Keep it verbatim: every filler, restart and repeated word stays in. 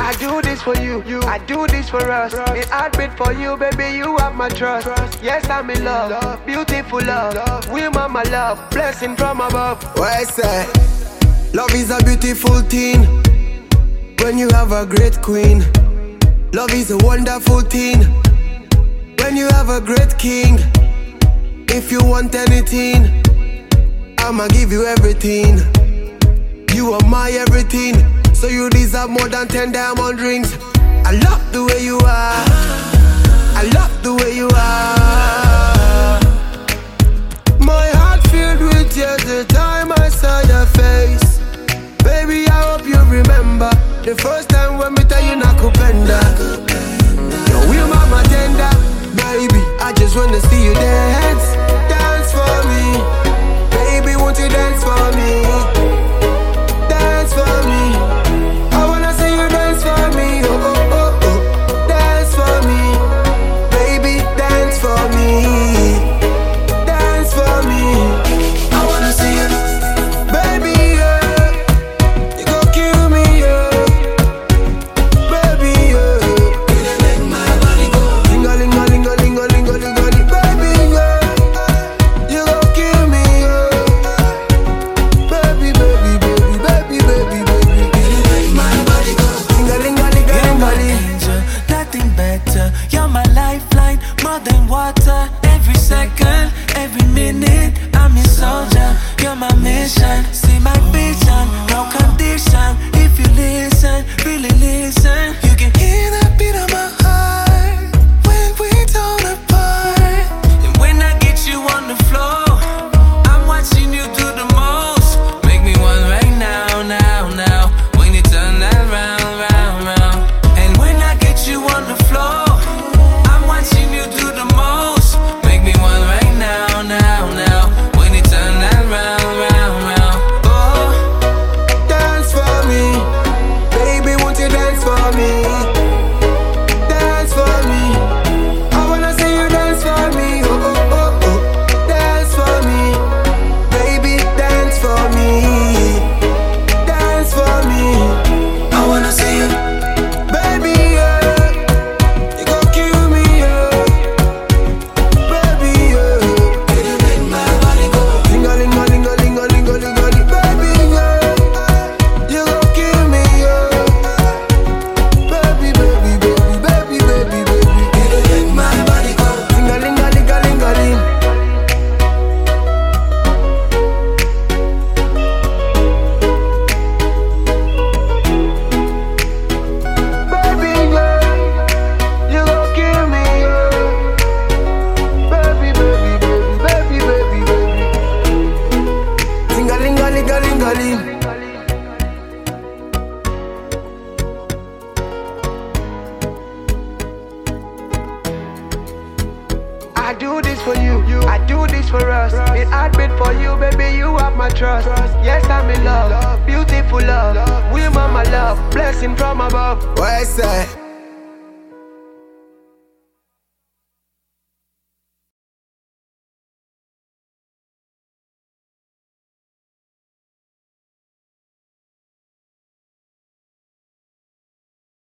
I do this for you, you. I do this for us. It heartbeat for you, baby, you have my trust. Yes, I'm in love, love. Beautiful love. love. We mama love, blessing from above. What I say? Love is a beautiful thing when you have a great queen. Love is a wonderful thing when you have a great king. If you want anything, I'ma give you everything. You are my everything, so you deserve more than ten diamond rings. I love the way you are, I love the way you are. My heart filled with tears the time I saw your face. Baby, I hope you remember the first time when me tell you nakupenda. Yo, we mama tender, baby, I just wanna see you dance. Dance for me, baby, won't you dance for me? Dance for me, I wanna see you dance for me. Oh, oh, oh, oh. Dance for me, baby, dance for me. Dance for me, I wanna see you. Baby, yeah, you gon' kill me, yeah. Baby, yeah, you done make my body go ling-a-ling-a-ling-a-ling-a-ling-a-ling. Baby, yeah, you gon' kill me, yeah. Baby, baby, baby, baby, baby, baby, you done make my body go ling-a-ling-a-ling-a-ling-a-ling. Angel, nothing better. You're my lifeline, more than water. Every second, every minute, I'm your soldier. You're my mission, see my vision, no condition. If you listen, really listen, you can hear the beat of my heart when we torn apart. And when I get you on the floor, I'm watching you do the most. Make me one right now, now, now. When you turn that round, round, round. And when I get you on the floor, I'm watching you do the most. Make me one right now, now, now. When you turn that round, round, round. Oh, Dance for me, baby, won't you dance for me? Dance for me, I wanna see you dance for me. Oh, oh, oh, oh. Dance for me, baby, dance for me. Dance for me, I wanna see you. Baby, yeah, you gon' kill me, yeah. Baby, yeah, you done make my body go ling-a-ling-a-ling-a-ling-a-ling-a-ling. Baby, yeah, you gon' kill me, yeah. Baby, baby, baby, baby, baby, baby, you done make my body go ling-a-ling-a-ling-a-ling-a-ling. Baby, yeah, you gon' kill me, yeah. Baby, baby, baby, baby, baby, baby. Ling-a-ling-a-ling-a-ling-a-ling. I do this for you, you. I do this for us. It heartbeat for you, baby, you have my trust. Yes, I'm in love, beautiful love. We mama love, blessing from above. What I say?